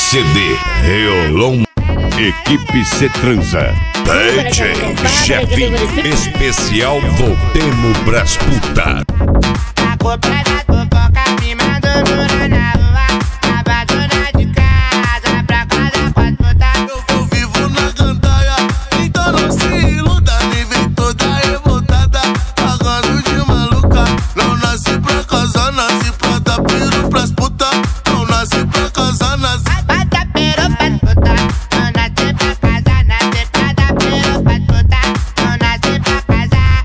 CD Reolon, equipe C Transa, DJ Jefinho especial, voltemos pras puta. A cobra da fofoca me mandou dura na rua, abandona de casa pra casa com as putas. Eu vivo na gandaia, então não se iluda. Me vem toda revoltada, pagando de maluca. Não nasci pra casar, nasci pra dar piro pras putas. Não nasci pra casar, nasci pra dar piro pras putas. Não nasci pra casar, nasci pra dar piro pras putas. Não nasci pra casar.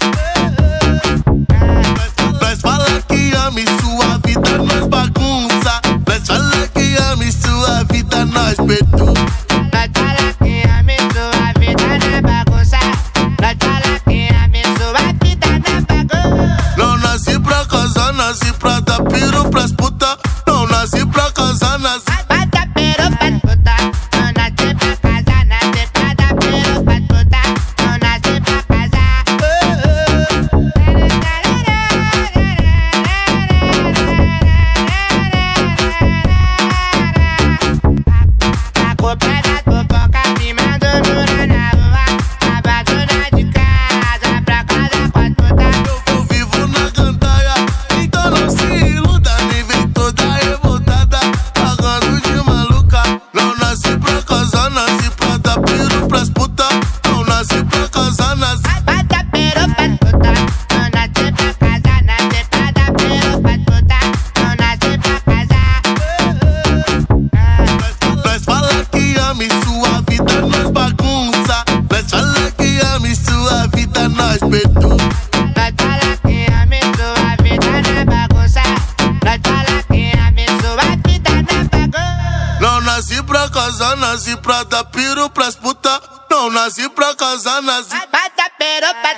Nós fala que ama e sua vida nós bagunça. Nós fala que ama e sua vida nós perturba. Nós fala que ama e sua vida na bagunça. Nós fala que ama e sua vida na bagunça. Não nasci pra casar, nasci pra dar piro pras putas. Não nasci pra casar, nasci pra dar piro pras putas. Não nasci pra casar, nasci pra dar piro pras putas. Não nasci pra casar. A cobra da fofoca me mandou dura na rua, abandona de casa pra casa com as putas. eu vivo na gandaia, então não se iluda. Me vem toda revoltada, pagando de maluca. Não nasci pra casar, nasci pra dar piro pras putas. Não nasci pra casar, nasci pra dar piro pras putas. Não nasci pra casar, nasci pra dar piro pras putas. Não nasci pra casar. Nós fala que ama e sua vida nós bagunça. Nós fala que ama e sua vida nós perturba. Nós fala que ama e sua vida na bagunça. Nós fala que ama e sua vida na bagunça. Não nasci pra casar, nasci pra dar piro pras putas. Não nasci pra casar, nasci Pra dar piro pras